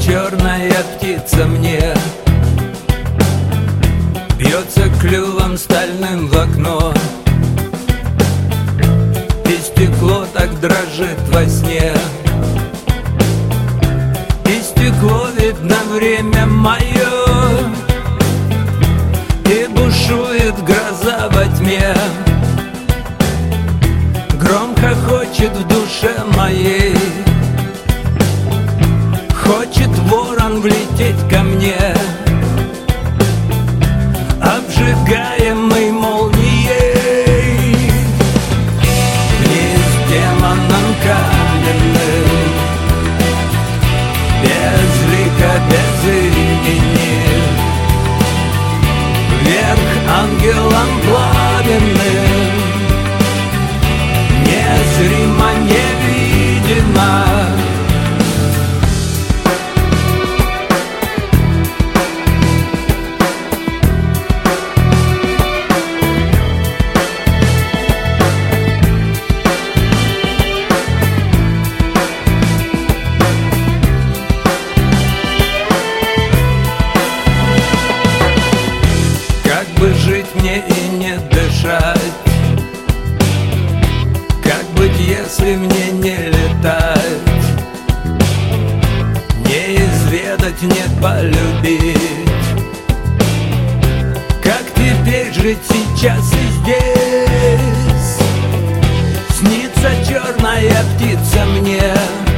черная птица мне бьется клювом стальным в окно, и стекло так дрожит во сне. И стекло видно время мое, и бушует гроза во тьме. Громко хочет в душе моей, хочет ворон влететь ко мне, обжигаемый молнией. Вниз демоном каменным, без лика, без имени, вверх ангелом пламенным, незримо, невидимо. Как бы жить мне и не дышать? Как быть, если мне не летать? Не изведать, не полюбить? Как теперь жить сейчас и здесь? Снится черная птица мне,